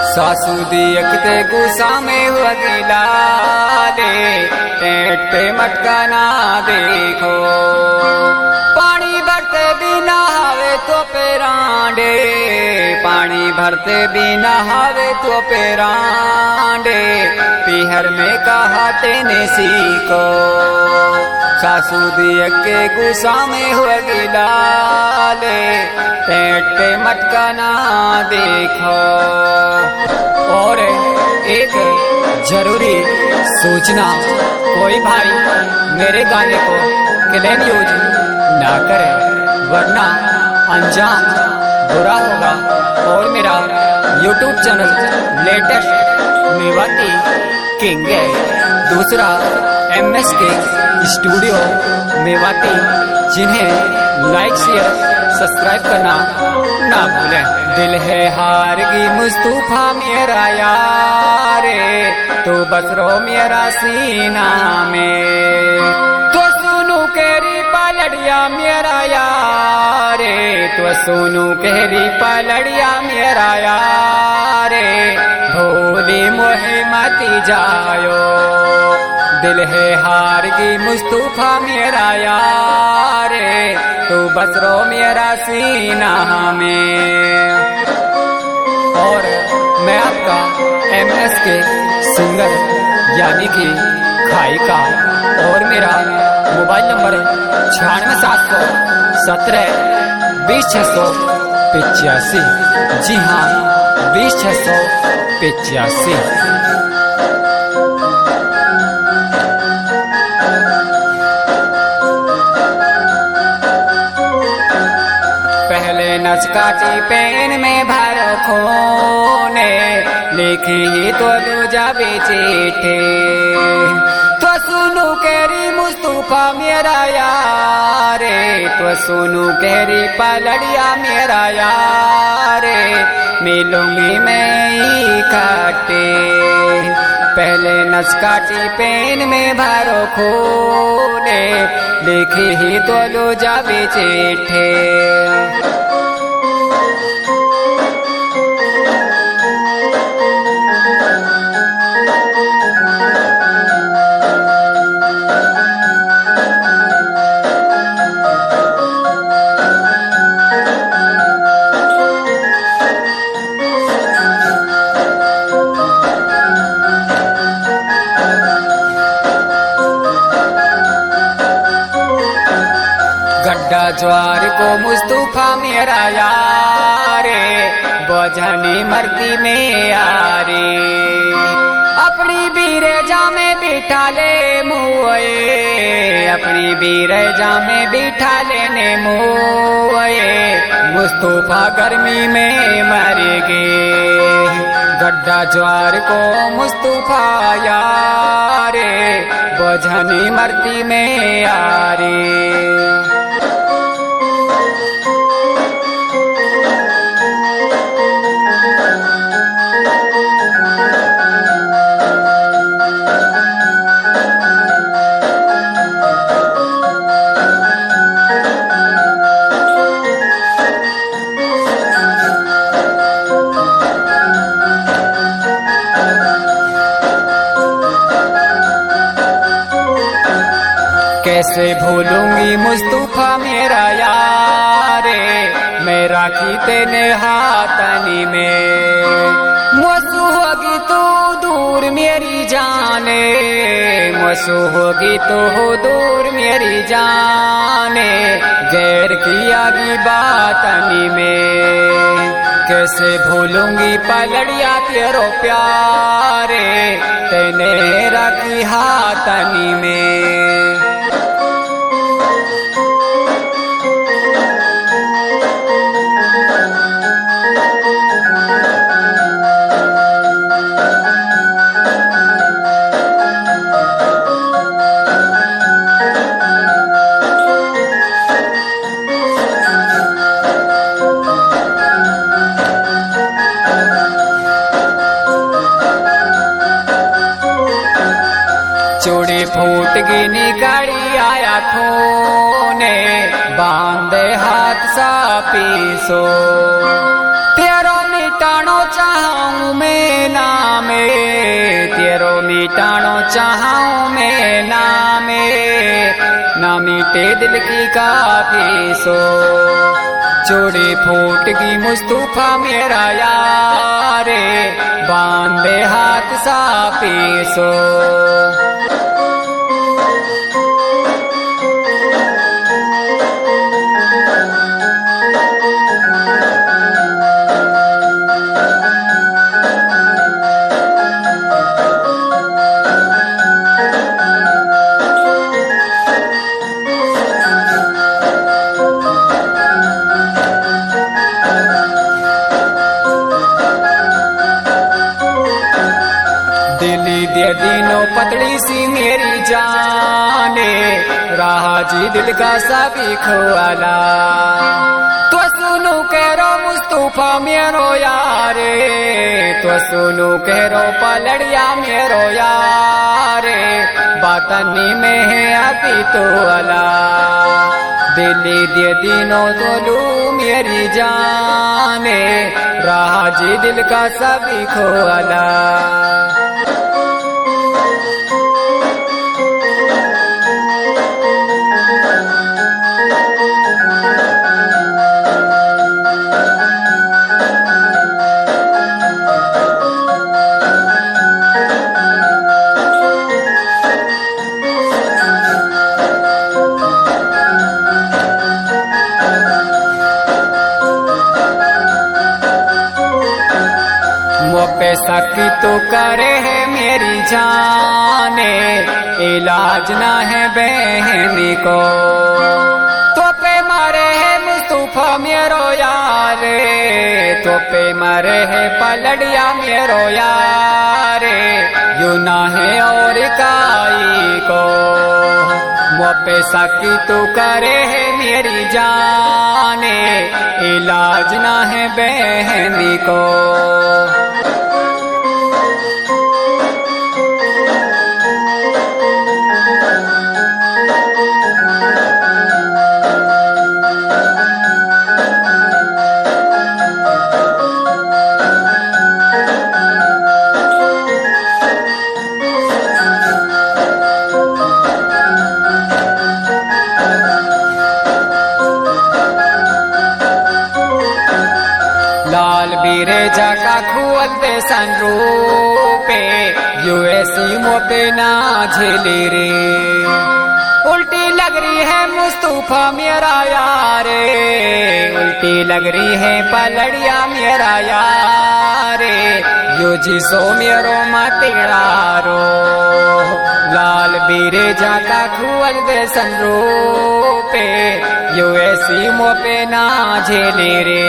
सासू देखते गुस्सा में हुआ गिला दे, पेट पे मटका ना देखो। पानी भरते बिना हवे तो पेरांडे, पानी भरते बिना हवे तो पेरांडे। पीहर में कहा तेने सीखो, सासू देख के गुस्सा में हुआ गिला ले, पेट पे मटका ना देखो। और एक जरूरी सूचना, कोई भाई मेरे गाने को क्लेम यूज ना करे, वरना अंजाम बुरा होगा। और मेरा YouTube channel latest Mewati king है, दूसरा MSK स्टूडियो मेवाती, जिन्हें लाइक शेयर सब्सक्राइब करना ना भूलें। दिल है हारगी मुस्तफा मेरा यारे, तो बस रो मेरा सीना में। तो सुनू केरी पलड़िया मेरा यारे, तो सुनू केरी पलड़िया मेरा यारे। भोली मोहे मती जायो, दिल है हारगी मुस्तफा मेरा यारे, तो बस रो मेरा सीना में। और मैं आपका MSK सिंगर यानी कि खाइका, और मेरा मोबाइल नंबर 96,717,20,685। जी हाँ, 20,685। नच काटी पेन में भर खोने, लिखी तो दूजा बेचेठे। तो सुनू केरी मुस्तफा मेरा यारे, तो सुनू केरी पलड़िया मेरा यारे। मिलूंगी मैं ही काटे, पहले नच काटी पेन में भरो खोने, लिखी ही तो दूजा बेचेठे। गड्ढा ज्वार को मुस्तफा मेरा यारे, बोझनी मरती में यारे। अपनी बीरेजा में बिठा ले मुए, अपनी बीरेजा में बिठा लेने मुए। मुस्तफा गर्मी में मर गए, गड्ढा ज्वार को मुस्तफा यारे, बोझनी मरती में यारे। कैसे भूलूंगी मुस्तफा मेरा यारे, मैं राखी तेने हाथनी में। मसू होगी तो दूर मेरी जाने, मसू होगी तो दूर मेरी जाने। गैर किया की बातनी में, कैसे भूलूंगी पलड़िया तेरो प्यारे, तेने राखी हाथनी में। चूड़ी फूट गई निगाड़ी आया खूने, बांधे हाथ सा पीसो। तेरा मिटा मिटानो चाहूँ मैं नामे, तेरो मिटानो चाहूँ मैं नामे, ना मिटे दिल की काफी सो, चोरी फूट की मुस्तफा मेरा यारे, बांधे हाथ साफी सो। दिली दे दिनों पतली सी मेरी जाने, रहा जी दिल का सभी खोला, तो सुनो करो मुस्तफा मेरो यारे, तो सुनो करो पलड़िया मेरो यारे, बातनी में है अभी तो अला, दिली दे दिनों तो लू मेरी जाने, रहा जी दिल का सभी खोला। पे सकी तो करे है मेरी जाने, इलाज ना है बहनी को, तो पे मरे है मुस्तफा मेरो यारे, तो पे मरे है पलड़िया मेरो यारे, यू ना है और काई को, वो पे सकी तो करे है मेरी जाने, इलाज ना है बहनी को। लाल बीरे जाका खुअल दे संरूपे, यूएसी मोपे ना झेली रे, उल्टी लग रही है मुस्तफा मेरा यारे, उल्टी लग रही है पलड़िया मेरा यारे, यो जिसो मेरो मतेड़ारो, लाल बीरे जाका खुअल दे संरूपे, यूएसी मोपे ना झेली रे।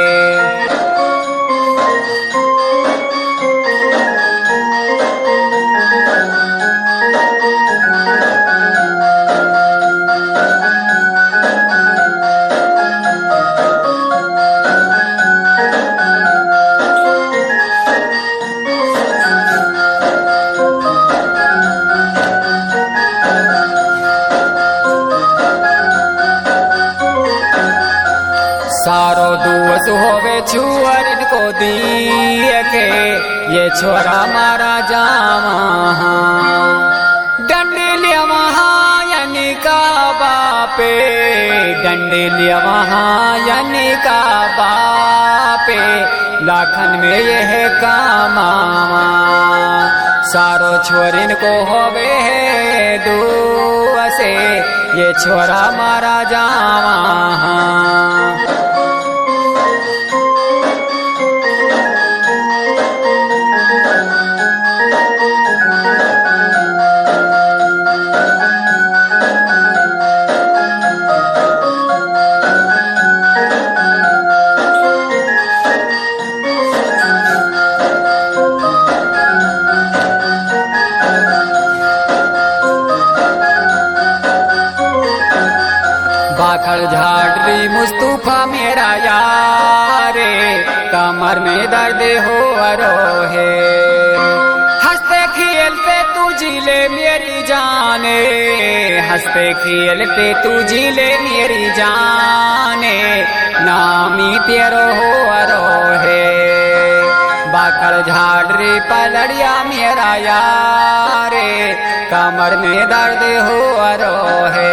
सारो दुअस होवे छुअर इनको दिए के, ये छोरा मारा जामा, डंडे वहाँ यानी का बापे, डंडे वहाँ यानी का बापे, लाखन में यह कामामा, सारो छोरिन को होवे है दुअसे, ये छोरा मारा जामा। बाखड़ झाड़ी मुस्तफा मेरा यारे, कमर में दर्द हो रोहे, हंसते खेलते तू जिले मेरी जाने, हंसते खेलते तू जिले मेरी जाने, नामी तेरो हो रोहे। जाखड़ झाड़री पलड़िया मेरा यारे, कमर में दर्द हो रो है।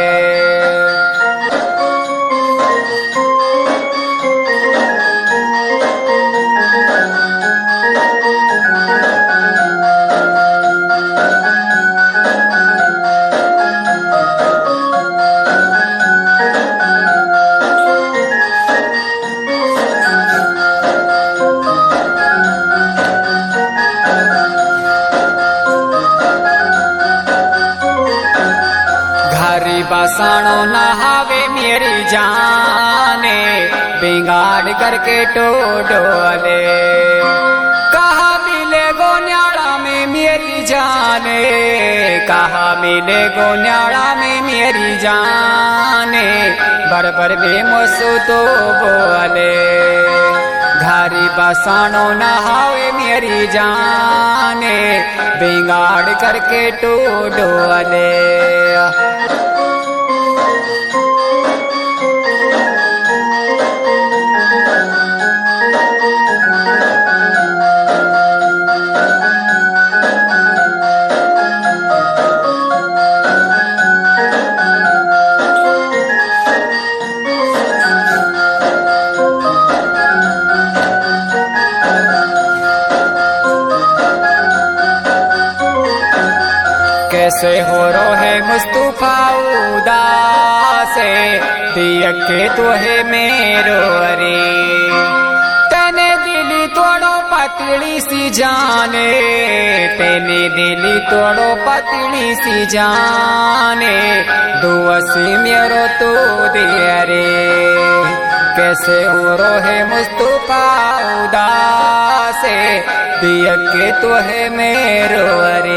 बसानो नहावे मेरी जाने, बिगाड़ करके टोडोले। कहा मिले गोन्याड़ा में मेरी जाने, कहा मिले गोन्याड़ा में मेरी जाने, बरबर बेमसु तो बोले। घारी बसानो नहावे मेरी जाने, बिगाड़ करके टोडोले। कैसे हो रोहे मुस्तफा उदासे, दिया के तो है मेरो रे। तेने दिली तोड़ो पतली सी जाने, तेने दिली तोड़ो पतली सी जाने, दुआसी मेरो तो दिया रे। कैसे हो रोहे मुस्तफा उदासे, दिया के तो है मेरो रे।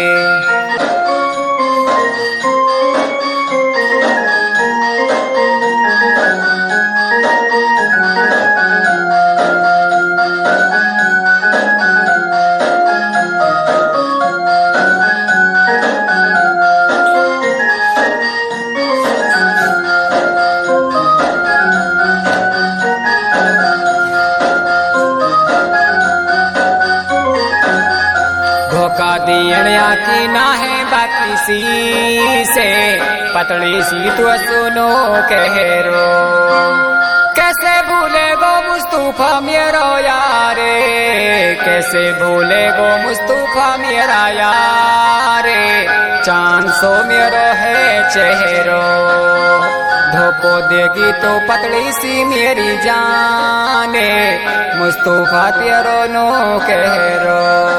धोखा दिया की ना है बाकी सी से, पतली सी तो सुनो कहरो। कैसे भूले गो मुस्तफा मेरो यारे, कैसे भूले गो मुस्तफा मेरा यारे, चांद सो मेरो है चेहरो। धोखो देगी तो पतली सी मेरी जाने, मुस्तफा तेरो नो कहरो।